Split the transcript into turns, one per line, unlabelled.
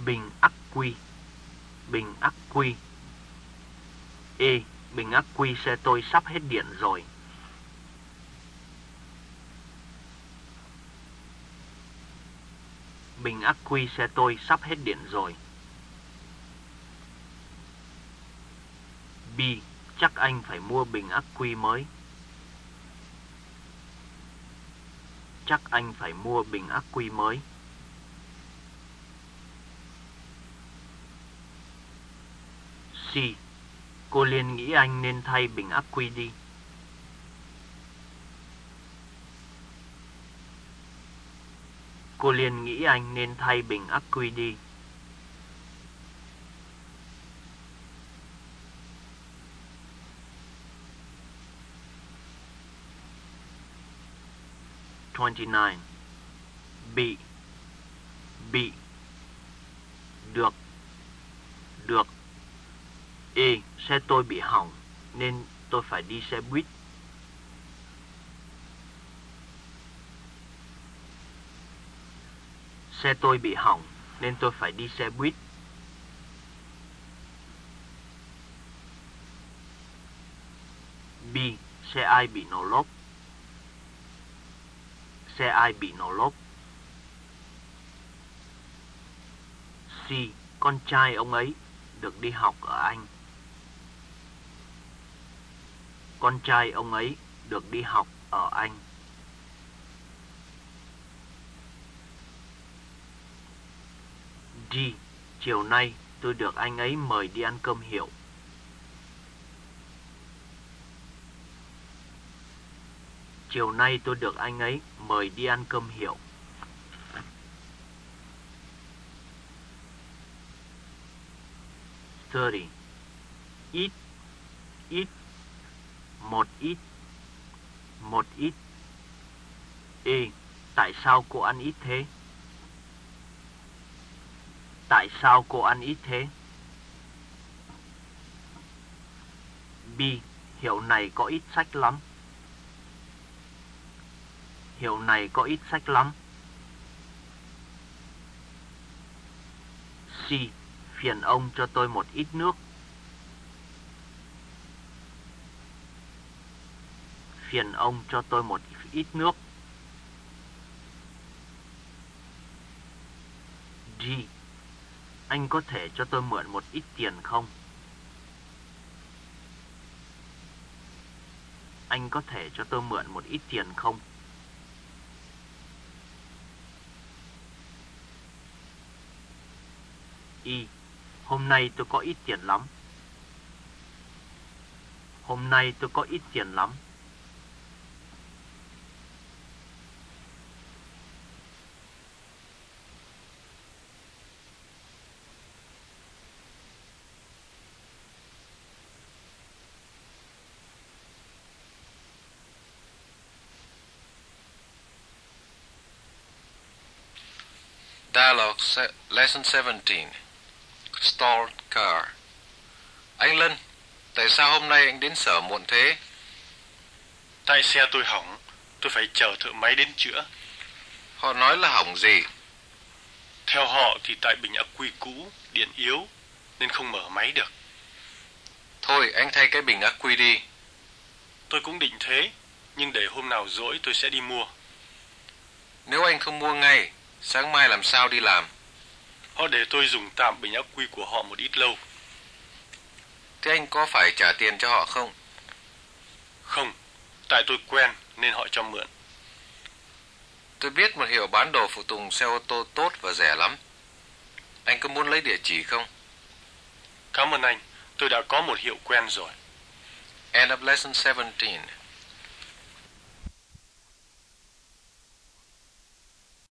Bình ắc quy. Bình ắc quy. E. Bình ắc quy xe tôi sắp hết điện rồi. Bình ắc quy xe tôi sắp hết điện rồi. B. Chắc anh phải mua bình ắc quy mới. Chắc anh phải mua bình ắc quy mới. C. Cô Liên nghĩ anh nên thay bình ắc quy đi. Cô Liên nghĩ anh nên thay bình ắc quy đi. Bị. Được. E. Xe tôi bị hỏng nên tôi phải đi xe buýt. Xe tôi bị hỏng nên tôi phải đi xe buýt. B. Xe ai bị nổ lốp. Xe ai bị nổ lốp. C. Con trai ông ấy được đi học ở Anh. Con trai ông ấy được đi học ở Anh. D. Chiều nay tôi được anh ấy mời đi ăn cơm hiệu. Chiều nay tôi được anh ấy mời đi ăn cơm hiệu. Ít. Một ít. E. Tại sao cô ăn ít thế? Tại sao cô ăn ít thế? B. Hiệu này có ít sách lắm. Hiệu này có ít sách lắm. C. Phiền ông cho tôi một ít nước. Phiền ông cho tôi một ít nước. D. Anh có thể cho tôi mượn một ít tiền không? Anh có thể cho tôi mượn một ít tiền không? E. Hôm nay tôi có ít tiền lắm. Hôm nay tôi có ít tiền lắm.
Dialogue Lesson 17. Stalled car. Anh Lân, tại sao hôm nay anh đến sở muộn thế?
Tại xe tôi hỏng, tôi phải chờ thợ máy đến chữa.
Họ nói là hỏng gì?
Theo họ thì tại bình ắc quy cũ, điện yếu nên không mở máy được.
Thôi anh thay cái bình ắc quy đi.
Tôi cũng định thế, nhưng để hôm nào rỗi tôi sẽ đi mua.
Nếu anh không mua ngay, sáng mai làm sao đi làm?
Họ để tôi dùng tạm bình ắc quy của họ một ít lâu.
Thế anh có phải trả tiền cho họ không?
Không, tại tôi quen nên họ cho mượn.
Tôi biết một hiệu bán đồ phụ tùng xe ô tô tốt và rẻ lắm. Anh có muốn lấy địa chỉ không?
Cảm ơn anh, tôi đã có một hiệu quen rồi.
End of lesson 17.